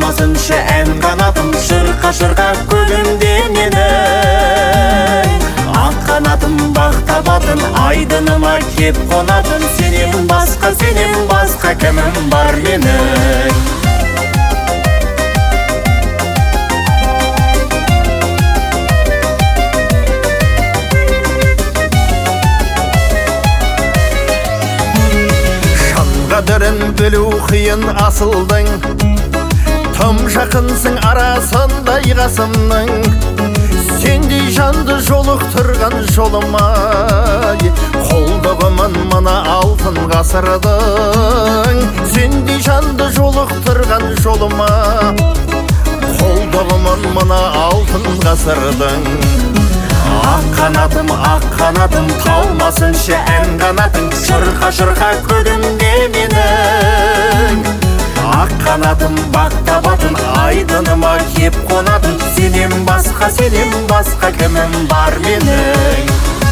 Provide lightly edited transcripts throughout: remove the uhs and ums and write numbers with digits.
талмасыншы ән қанатым, шырқа-шырқа көгімде менің. Ақ қанатым бақ табатын, айдыныма кеп қонатын, сенен басқа кімім бар менің. Қадірін білу қиын асылдың, тым жақынсың арасындай қасымның. Сендей жанды жолықтырған жолыма, қолдығымын мына алтын ғасырдың. Сендей жанды жолықтырған жолыма, қолдығымын мына алтын ғасырдың. Ақ қанатым, талмасыншы ән қанатың, шырқа-шырқа көгімде менің. Ақ қанатым бақ табатын, айдыныма кеп қонатын, сенен басқа кімім бар менің.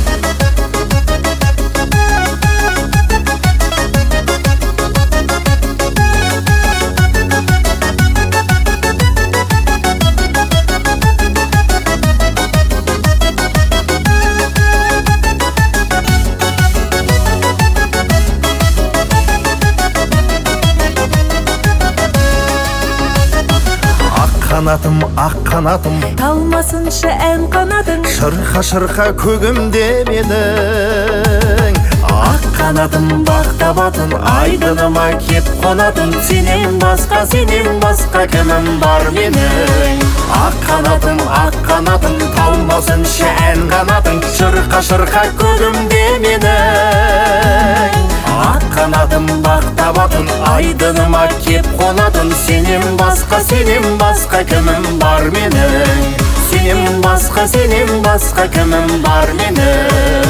Ақ қанатым, талмасыншы ән қанатың, шырқа-шырқа көгімде менің. Ақ қанатым бақ табатын, айдыныма кеп қонатын, сенен басқа кімім бар менің. Ақ қанатым, талмасыншы ән қанатың, шырқа-шырқа көгімде менің. Ақ қанатым бақ табатын, айдыныма кеп қонатын, сенен басқа кімім бар менің. Сенен басқа кімім бар менің.